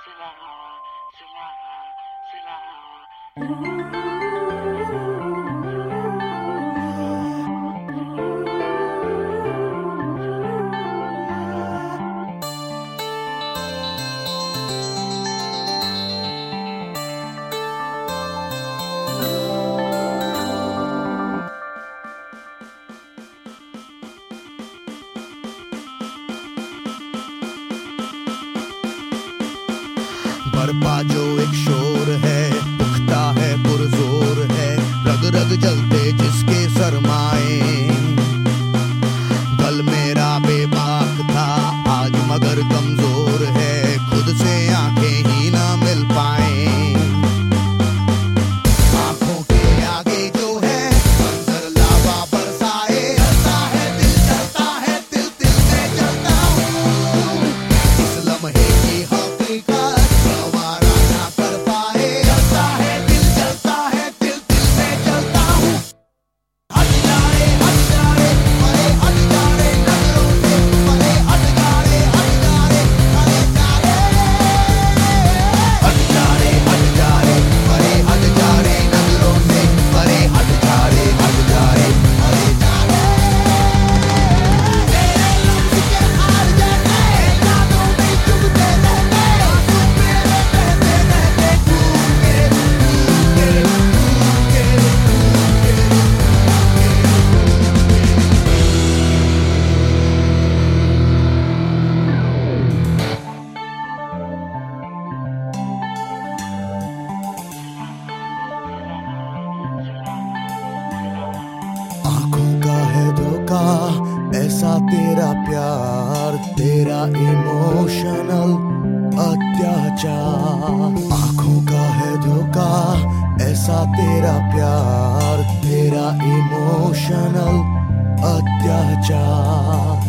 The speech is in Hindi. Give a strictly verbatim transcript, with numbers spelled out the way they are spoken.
बरपा जो एक शोर है, पुख्ता है पुरजोर है, रग रग जलते जिसके सरमाए। कल मेरा बेबाक था आज मगर कमजोर है, खुद से आंखें ही ना मिल पाए। आंखों के आगे जो है मंजर लावा बरसाए, जलता है दिल जलता है दिल दिल में जलता हूँ। इस लम्हे की हकीकत ऐसा तेरा प्यार, तेरा इमोशनल अत्याचार। आंखों का है धोखा, ऐसा तेरा प्यार, तेरा इमोशनल अत्याचार।